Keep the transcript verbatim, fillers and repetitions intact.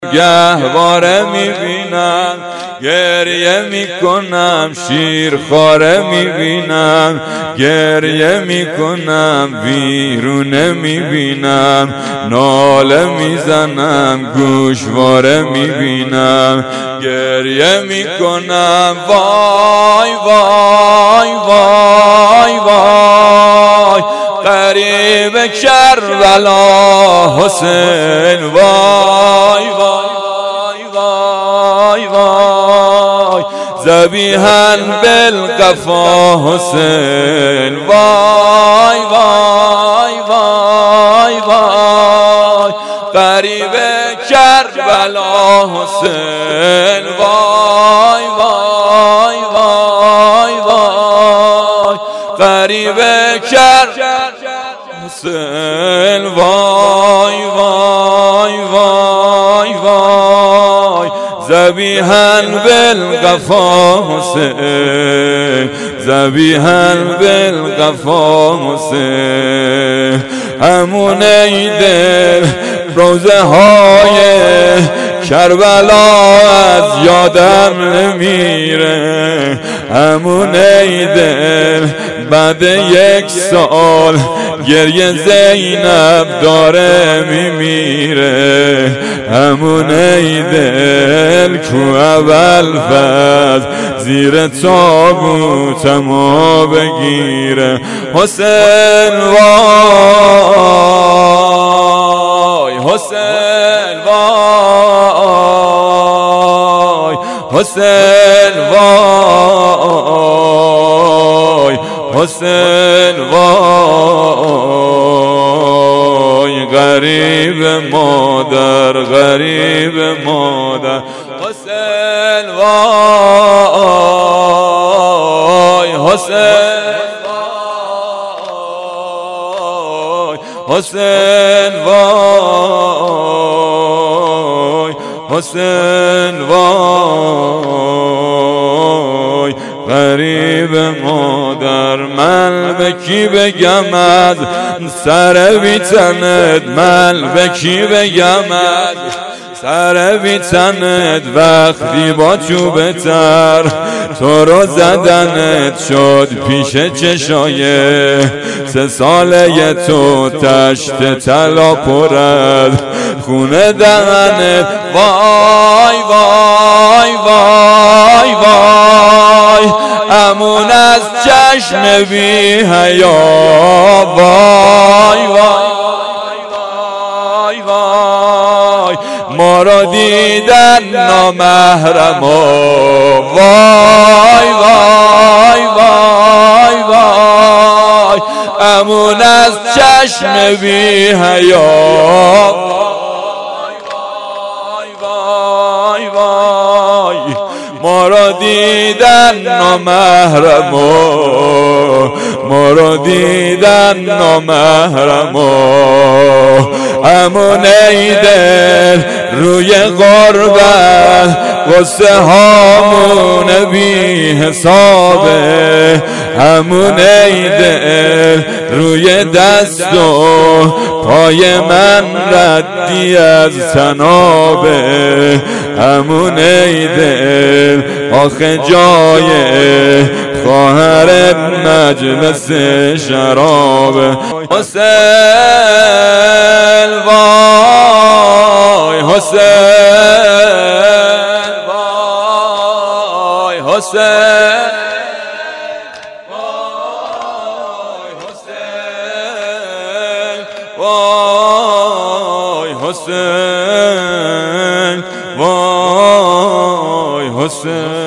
گهواره میبینم، گریه میکنم، شیرخواره میبینم، گریه میکنم، ویرونه میبینم، ناله میزنم، گوشواره میبینم، گریه میکنم، وای وای وای وای غریب کربلا حسین، وای وای وای وای ذبیحاً بالقفا حسین، وای وای وای وای غریب کربلا حسین، وای وای وای وای غریب کربلا حسین، وای وای وای وای ذبیحاً بالقفا حسین، ذبیحاً بالقفا حسین. همون ای دل روزه های کربلا از یادم نمیره، همون ای دل بعد یک سال گریه زینب داره میمیره، همون ای دل کو اول فز زیر تابوتمو بگیره، حسین وای حسین وای حسین وای حسین وای غریب مادر، غریب مادر، حسین وای حسین وای حسین وای حسین وای غریب مادر. من به کی بگم از سر بیتنت، من به کی بگم از سر بیتنت، وقتی با چوب تر تو رو زدنت شد پیش چشای سه ساله تو، تشت طلا پر از خونه دهنت، وای وای وای وای امون از چشم بی حیا، وای وای وای وای ما را دیدن نامحرما، وای وای وای وای امون از چشم بی حیا، وای وای ما را دیدن نامحرما، ما را دیدن نامحرما، همون ای دل روی غربت قصه هامون بی حسابه، همون ای دل روی دست و پای من ردی از تنابه، همون ای دل آخه جای خواهر مجلس شرابه، حسین وای حسین وای حسین وای حسین وای حسین وای حسین